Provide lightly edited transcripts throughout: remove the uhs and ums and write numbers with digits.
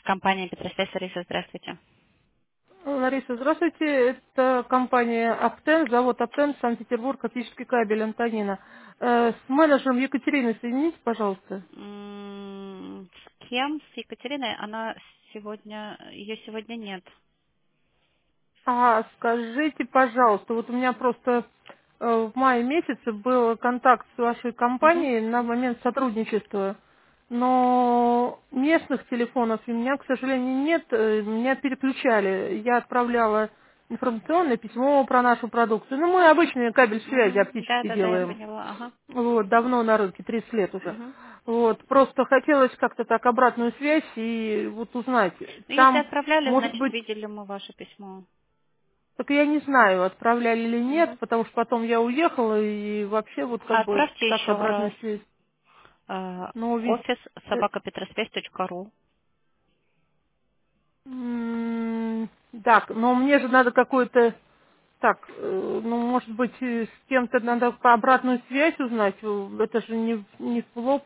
Компания Петросвязь, Лариса, здравствуйте. Лариса, здравствуйте. Это компания Аптен, завод Аптен, Санкт-Петербург, оптический кабель, Антонина. С менеджером Екатериной соедините, пожалуйста. С кем? С Екатериной? Ее сегодня нет. А скажите, пожалуйста, вот у меня просто в мае месяце был контакт с вашей Мгм. компанией на момент сотрудничества, но местных телефонов у меня, к сожалению, нет, меня переключали. Я отправляла информационное письмо про нашу продукцию. Ну, мы обычные кабель связи Да, оптически да, да, я делаем. поняла. Ага. Вот, давно на рынке, 30 лет уже. Мгм. Вот, просто хотелось как-то так обратную связь и вот узнать. Ну, если Там, отправляли, может значит, быть, видели мы ваше письмо. так я не знаю, отправляли или нет, Мгм. потому что потом я уехала и вообще вот как бы Отправьте так еще раз. обратную связь. Но ведь, Офис э, собакапетросвязь.ру. так, но мне же надо какой-то, так, ну может быть с кем-то надо по обратную связь узнать, это же не в лоб.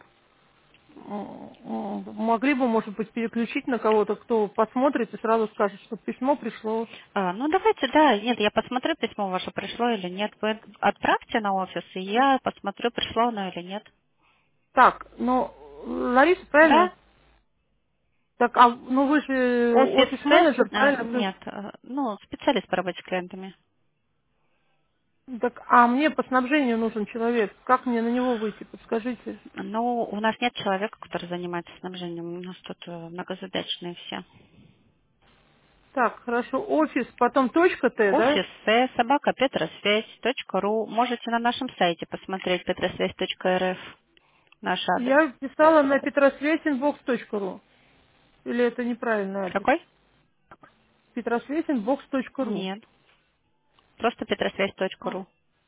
Могли бы, может быть, переключить на кого-то, кто посмотрит и сразу скажет, что письмо пришло. Ну, давайте, да, нет, я посмотрю, письмо ваше пришло или нет. Вы отправьте на офис, и я посмотрю, пришло оно или нет. Так, ну, Лариса, правильно? Да? Так, а ну вы же Офис офис-менеджер, правильно? нет, ну, специалист по работе с клиентами. Так, а мне по снабжению нужен человек. Как мне на него выйти? Подскажите. Ну, у нас нет человека, который занимается снабжением. У нас тут многозадачные все. Так, хорошо. Офис, потом точка Т, да? Офис собака петросвязь.ру. Можете на нашем сайте посмотреть петросвязь.рф наш адрес. Я писала на petrosвесинбокс.ру. Или это неправильный адрес? Какой? petrosвесинбокс.ру. Нет. Просто петросвязь.ру.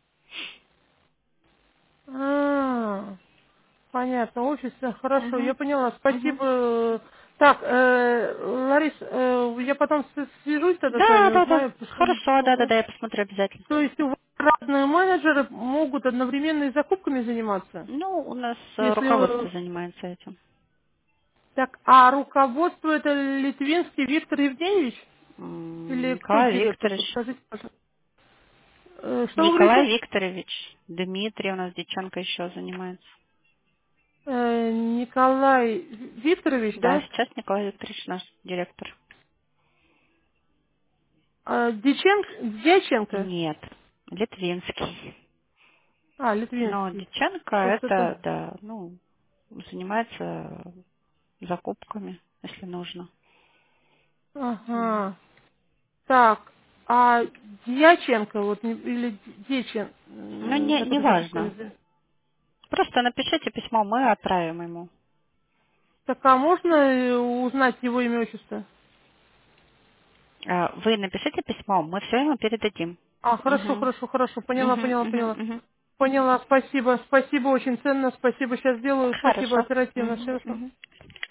А, понятно. Офис, хорошо, я Угу. поняла. Угу. Спасибо. Так, Ларис, я потом свяжусь тогда с Да, вами, да, да. узнаю, Хорошо, да, да, почему. да, я посмотрю обязательно. То есть у вас разные менеджеры могут одновременно и закупками заниматься? Ну, у нас руководство Если занимается этим. так, а руководство это Литвинский Виктор Евгеньевич? Или кто Николай директор? Викторович. Подскажите, пожалуйста. Что вы Николай говорите? Викторович. Дмитрий у нас Диченко еще занимается. Николай Викторович, Да, да? сейчас Николай Викторович наш директор. Дьяченко? Нет, Литвинский. А, Но Литвинский. Диченко Просто это... это, да, ну, занимается закупками, если нужно. Ага. Так, а Дьяченко, вот, или Дечен, Ну, как не это важно. по-русски? Просто напишите письмо, мы отправим ему. Так, а можно узнать его имя, отчество? Вы напишите письмо, мы все ему передадим. А, хорошо, Угу. хорошо, хорошо. Поняла, Угу, поняла, угу, поняла. угу. Поняла, спасибо. Спасибо, очень ценно. Спасибо, сейчас сделаю. Спасибо, Хорошо. оперативно. Угу, Все, угу.